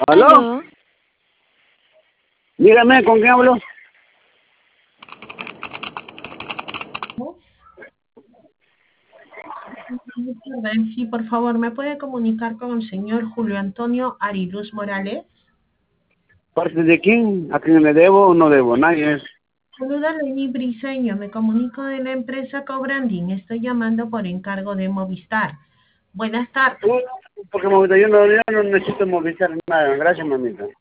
¿Aló? Aló, Dígame, ¿con quién hablo? Sí, por favor, ¿me puede comunicar con el señor Julio Antonio Ariluz Morales? ¿Parte de quién? ¿A quién le debo o no debo? Nadie es. Saluda Lenny Briseño, me comunico de la empresa Cobranding, estoy llamando por encargo de Movistar. Buenas tardes. Porque mamita, yo no necesito movilizar nada. Gracias, mamita.